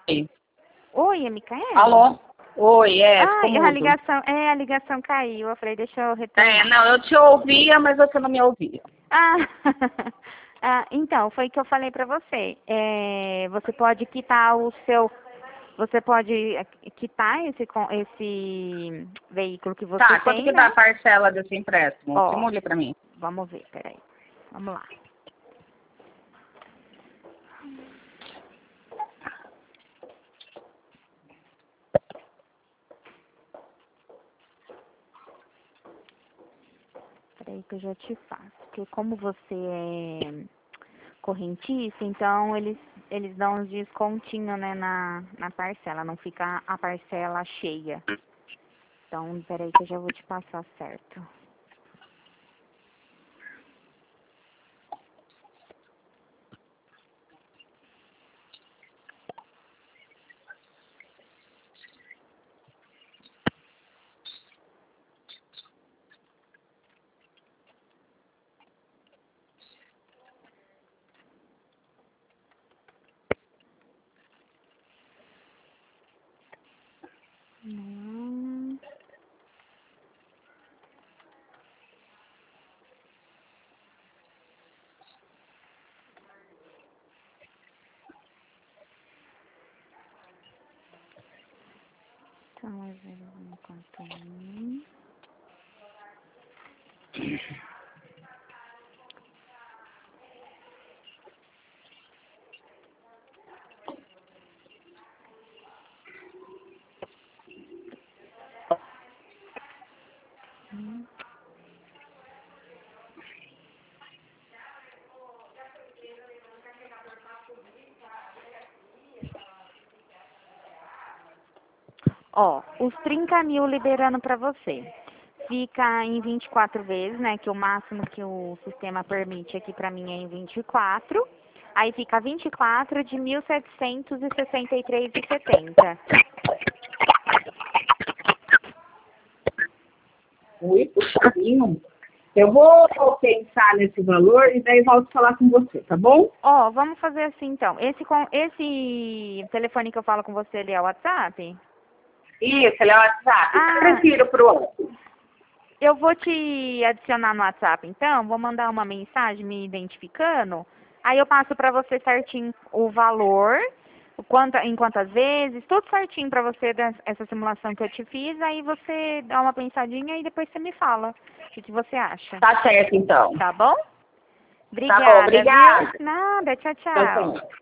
Oi, é Micaele? Alô? Oi, ficou Ah, mudo. a ligação caiu. Eu falei, deixa eu retornar. Não, eu te ouvia, mas você não me ouvia. Ah, então, foi o que eu falei pra você. Você pode quitar o seu... Você pode quitar esse veículo que você Tá, quanto tem, que dá né? a parcela desse empréstimo? Ó, Simule pra mim. vamos ver, peraí. Vamos lá. Peraí que eu já te faço. Porque como você é correntista, então eles dão uns descontinho, né, na parcela. Não fica a parcela cheia. Então, peraí que eu já vou te passar certo. Hum. Então, é 0141. Ó, os 30 mil liberando pra você. Fica em 24 vezes, né? Que o máximo que o sistema permite aqui pra mim é em 24. Aí fica 24 de 1.763,70. Oi, puxadinho. Eu vou pensar nesse valor e daí volto a falar com você, tá bom? Ó, vamos fazer assim então. Esse telefone que eu falo com você, ele é o WhatsApp? Isso, ele é o WhatsApp. Eu Ah, prefiro pro outro. eu vou te adicionar no WhatsApp, então. Vou mandar uma mensagem me identificando. Aí eu passo pra você certinho o valor, em quantas vezes, tudo certinho pra você dessa simulação que eu te fiz. Aí você dá uma pensadinha e depois você me fala o que você acha. Tá certo, então. Tá bom? Tá bom, Obrigada, viu? obrigada. Nada, tchau, Tchau, tchau. tchau.